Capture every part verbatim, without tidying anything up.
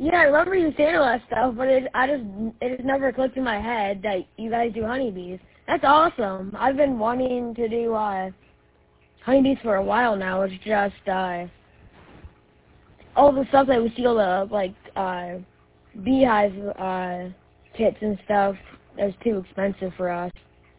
Yeah, I remember you saying all that stuff, but it, I just, it just never clicked in my head that you guys do honeybees. That's awesome. I've been wanting to do uh, honeybees for a while now. It's just uh, all the stuff that we steal, the like uh, beehive uh, kits and stuff. That's too expensive for us.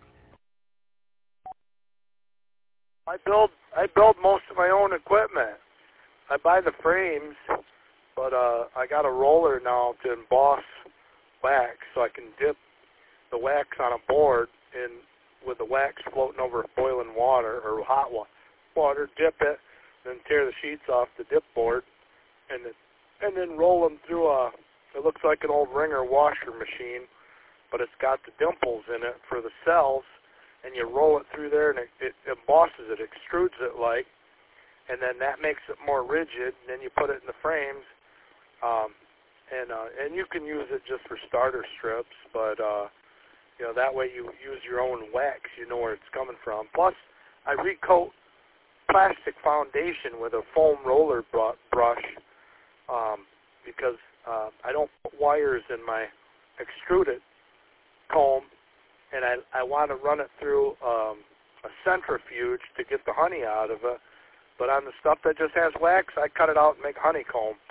I build I build most of my own equipment. I buy the frames, but uh, I got a roller now to emboss wax, so I can dip the wax on a board and with the wax floating over boiling water or hot wa- water, dip it, then tear the sheets off the dip board, and it, and then roll them through a. It looks like an old wringer washer machine, but it's got the dimples in it for the cells. And you roll it through there, and it, it embosses it, extrudes it like, and then that makes it more rigid. And then you put it in the frames, um, and uh, and you can use it just for starter strips, but uh, you know that way you use your own wax, you know where it's coming from. Plus, I recoat plastic foundation with a foam roller br- brush um, because uh, I don't put wires in my extruded comb. And I, I want to run it through um, a centrifuge to get the honey out of it. But on the stuff that just has wax, I cut it out and make honeycomb.